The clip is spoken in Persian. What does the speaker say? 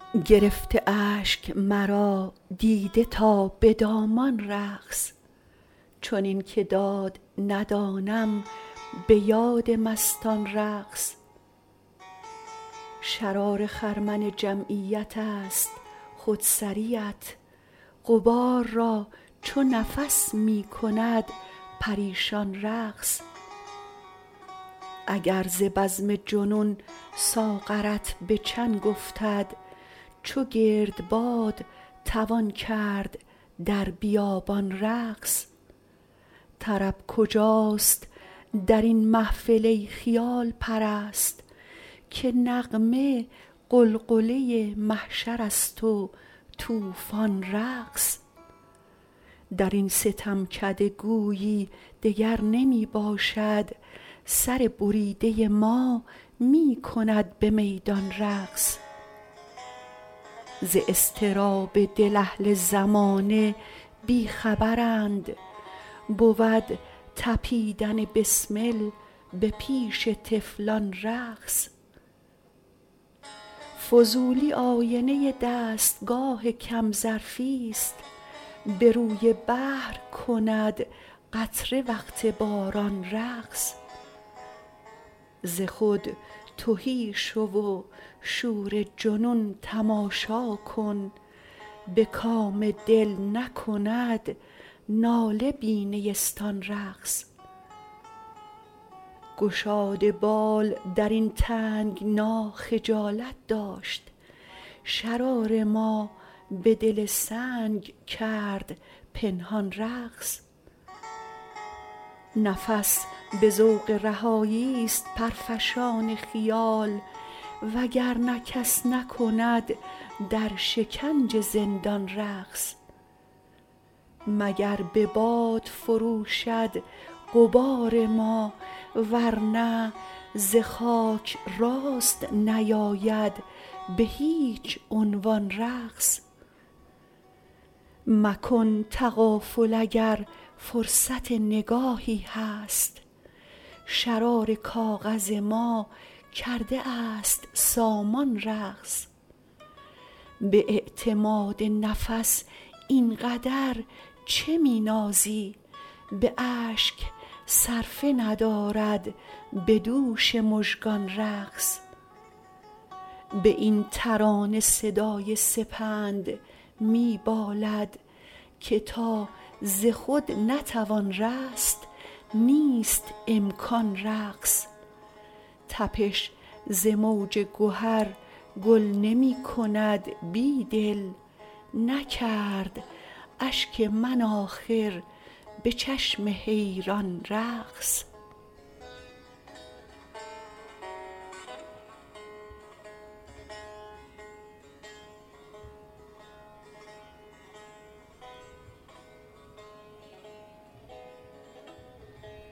گرفته اشک مرا دیده تا به دامان رقص، چنین که داد ندانم به یاد مستان رقص. شرار خرمن جمعیت است خودسریت، غبار را چو نفس می کند پریشان رقص. اگر ز بزم جنون ساغرت به چنگ افتد، چو گردباد توان کرد در بیابان رقص. طرب کجاست درین محفل ای خیال پرست، که نغمه غلغله محشر است و طوفان رقص. درین ستمکده گویی دگر نمی باشد، سر بریده ما می کند به میدان رقص. ز اضطراب دل اهل زمانه بی خبرند، بود تپیدن بسمل به پیش طفلان رقص. فضولی آینه دستگاه کم ظرفی است، به روی بحر کند قطره وقت باران رقص. ز خود تهی شو و شور جنون تماشا کن، به کام دل نکند ناله بی نیستان رقص. گشاد بال درین تنگنا خجالت داشت، شرار ما به دل سنگ کرد پنهان رقص. نفس به ذوق رهایی است پرفشان خیال، وگرنه کس نکند در شکنج زندان رقص. مگر به باد فروشد غبار ما، ورنه ز خاک راست نیاید به هیچ عنوان رقص. مکن تغافل اگر فرصت نگاهی هست، شرار کاغذ ما کرده است سامان رقص. به اعتماد نفس اینقدر چه می نازی، به اشک صرفه ندارد به دوش مژگان رقص. به این ترانه صدای سپند می بالد، که تا ز خود نتوان رست نیست امکان رقص. تپش ز موج گهر گل نمی کند بیدل، نکرد اشک من آخر به چشم حیران رقص.